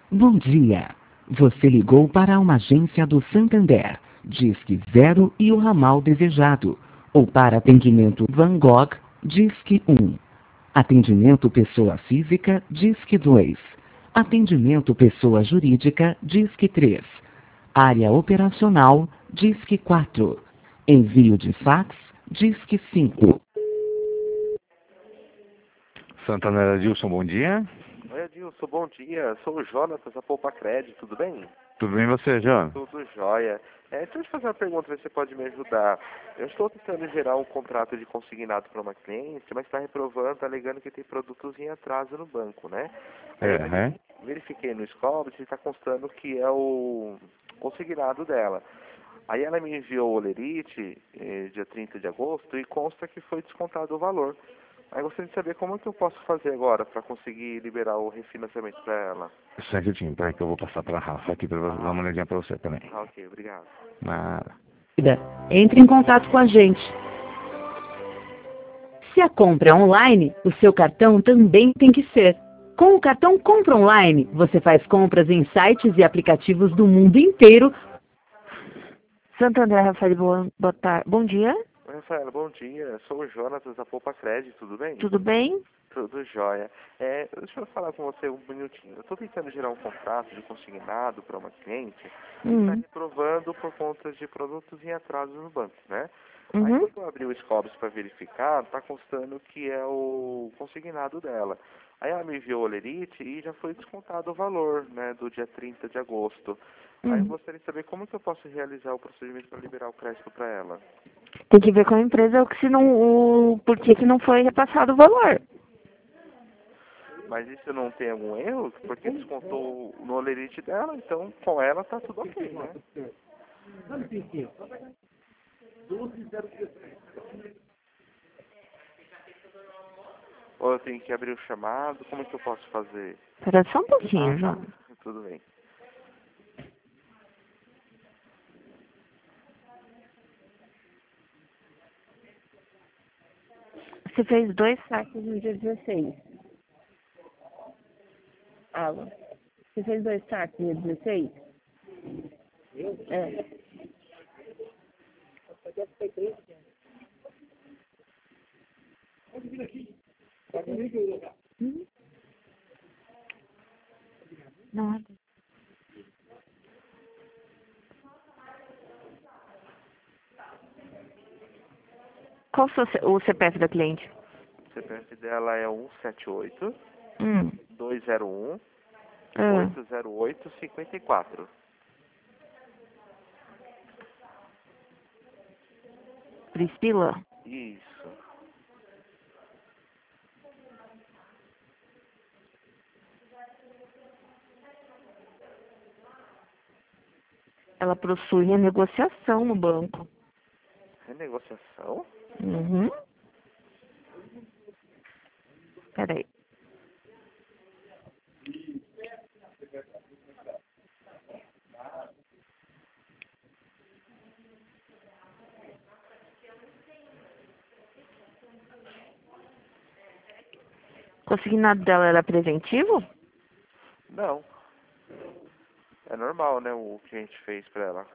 Bom dia. Você ligou para uma agência do Santander. Disque 0 e o ramal desejado. Ou para atendimento Van Gogh, Disque 1. Atendimento pessoa física, Disque 2. Atendimento pessoa jurídica, Disque 3. Área operacional, Disque 4. Envio de fax, Disque 5. Santander Adilson, bom dia. Oi, Adilson, bom dia. Sou o Jonatas, da Poupa Crédito, tudo bem? Tudo bem você, João? Tudo jóia. Deixa eu te fazer uma pergunta, ver se você pode me ajudar. Eu estou tentando gerar um contrato de consignado para uma cliente, mas está reprovando, alegando que tem produtos em atraso no banco, né? Aí eu verifiquei no Scobit e está constando que é o consignado dela. Aí ela me enviou o Olerite, dia 30 de agosto, e consta que foi descontado o valor. Aí gostaria de saber como é que eu posso fazer agora para conseguir liberar o refinanciamento para ela. Certinho, peraí que eu vou passar para a Rafa aqui para dar uma olhadinha para você também. Ah, ok, obrigado. Nada. Entre em contato com a gente. Se a compra é online, o seu cartão também tem que ser. Com o cartão Compra Online, você faz compras em sites e aplicativos do mundo inteiro. Santander, Rafael, boa tarde. Bom dia. Oi, Rafaela, bom dia. Sou o Jonatas, da Poupa Crédito, tudo bem? Tudo bem? Tudo jóia. Deixa eu falar com você um minutinho. Eu estou tentando gerar um contrato de consignado para uma cliente que está reprovando por conta de produtos em atraso no banco, né? Aí quando eu abri o Scobis para verificar, está constando que é o consignado dela. Aí ela me enviou o Olerite e já foi descontado o valor, né, do dia 30 de agosto. Aí eu gostaria de saber como que eu posso realizar o procedimento para liberar o crédito para ela. Tem que ver com a empresa por que não foi repassado o valor. Mas isso não tem algum erro? Porque descontou no Olerite dela, então com ela tá tudo ok, né? Ou eu tenho que abrir o chamado? Como é que eu posso fazer? Espera só um pouquinho, João. Tudo bem. Você fez 2 saques no dia 16. Alô? Você fez 2 saques no dia 16? É. Nada. Qual o CPF da cliente? O CPF dela é 178 Hum. 201 Ah. 808 54. Priscila? Isso. Ela possui renegociação no banco. Renegociação? Uhum. Peraí. O consignado dela era preventivo? Não. É normal, né, o que a gente fez pra ela.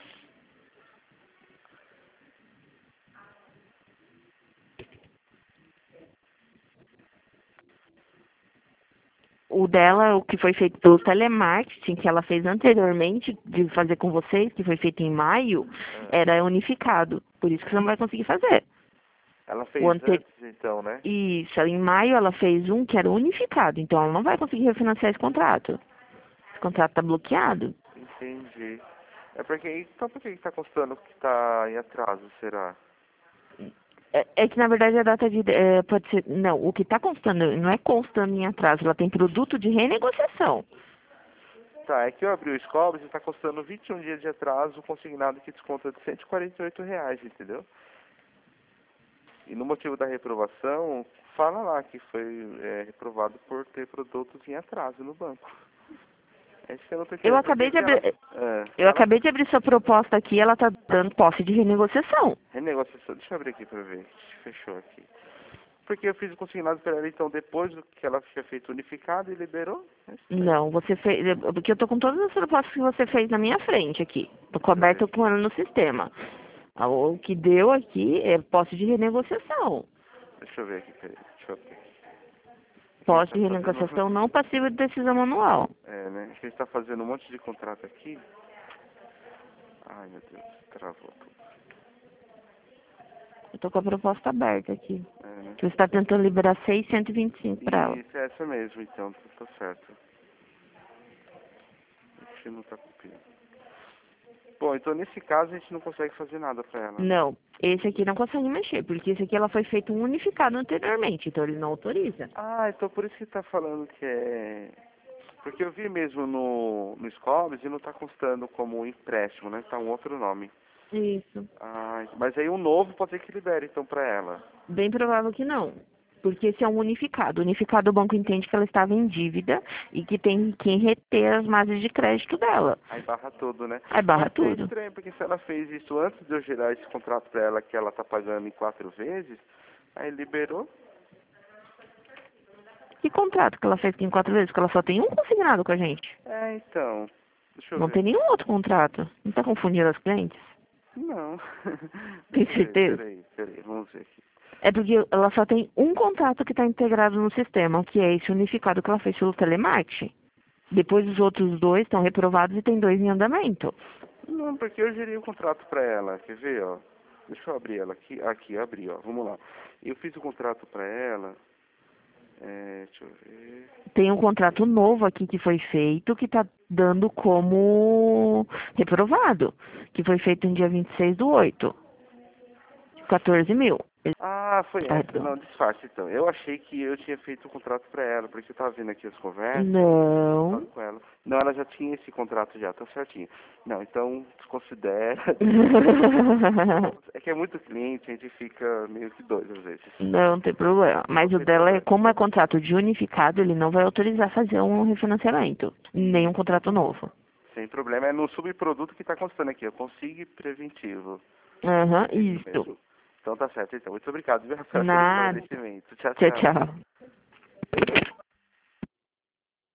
O dela, o que foi feito pelo telemarketing, que ela fez anteriormente de fazer com vocês, que foi feito em maio, era unificado. Por isso que você não vai conseguir fazer. Ela fez antes, então, né? Isso, em maio ela fez um que era unificado, então ela não vai conseguir refinanciar esse contrato. Esse contrato está bloqueado. Entendi. Então por que está constando que está em atraso, será? É que na verdade a data de... pode ser... Não, o que está constando não é constando em atraso, ela tem produto de renegociação. Tá, é que eu abri o Scobis e está custando 21 dias de atraso, consignado que desconta de R$ 148, entendeu? E no motivo da reprovação, fala lá que foi reprovado por ter produtos em atraso no banco. Eu acabei de abrir sua proposta aqui, ela está dando posse de renegociação. Renegociação, deixa eu abrir aqui para ver. Fechou aqui. Porque eu fiz o consignado para ela, então, depois do que ela tinha feito unificado e liberou? Não, você fez... Porque eu tô com todas as propostas que você fez na minha frente aqui. Tô coberta com ela no sistema. O que deu aqui é posse de renegociação. Deixa eu ver aqui, peraí. Deixa eu ver. Posse de renegociação não passível de decisão manual. É, né? A gente tá fazendo um monte de contrato aqui. Ai, meu Deus, travou tudo. Eu tô com a proposta aberta aqui. É, né? Que você está tentando liberar 625 para ela. Isso, é essa mesmo, então, tá certo. A gente não tá copiando. Bom, então nesse caso a gente não consegue fazer nada pra ela. Não, esse aqui não consegue mexer, porque esse aqui ela foi feito um unificado anteriormente, então ele não autoriza. Ah, então por isso que tá falando que é... Porque eu vi mesmo no Scobis e não tá constando como empréstimo, né? Tá um outro nome. Isso. Ah, mas aí o novo pode ser que libere, então, pra ela. Bem provável que não. Porque esse é um unificado. Unificado, o banco entende que ela estava em dívida e que tem que reter as margens de crédito dela. Aí barra tudo, né? Aí barra Mas tudo. É estranho, porque se ela fez isso antes de eu gerar esse contrato pra ela, que ela tá pagando em 4 vezes, aí liberou. Que contrato que ela fez aqui em 4 vezes? Porque ela só tem um consignado com a gente. É, então. Deixa eu Não ver. tem nenhum outro contrato. Não está confundindo as clientes? Não. Tem Deixa eu ver, certeza? Peraí, vamos ver aqui. É porque ela só tem um contrato que está integrado no sistema, que é esse unificado que ela fez pelo telemarketing. Depois os outros 2 estão reprovados e tem 2 em andamento. Não, porque eu gerei o contrato pra ela, quer ver, ó. Deixa eu abrir ela aqui. Aqui, abri, ó. Vamos lá. Eu fiz o contrato pra ela. Deixa eu ver. Tem um contrato novo aqui que foi feito, que está dando como reprovado, que foi feito no dia 26/8. 14 mil. Ah, foi Tá essa. Não, disfarce então. Eu achei que eu tinha feito o contrato pra ela, porque eu tava vendo aqui as conversas. Não. Falando com ela. Não, ela já tinha esse contrato já, tá certinho. Não, então desconsidera. É que é muito cliente, a gente fica meio que doido às vezes. Não tem problema. Mas o dela é, como é contrato de unificado, ele não vai autorizar fazer um refinanciamento. Nem um contrato novo. Sem problema. É no subproduto que tá constando aqui, eu consigo preventivo. Aham, Isso isso. mesmo. Então tá certo, então. Muito obrigado, viu, Rafael, pelo Nada. esclarecimento. Tchau, Tchau, tchau. tchau.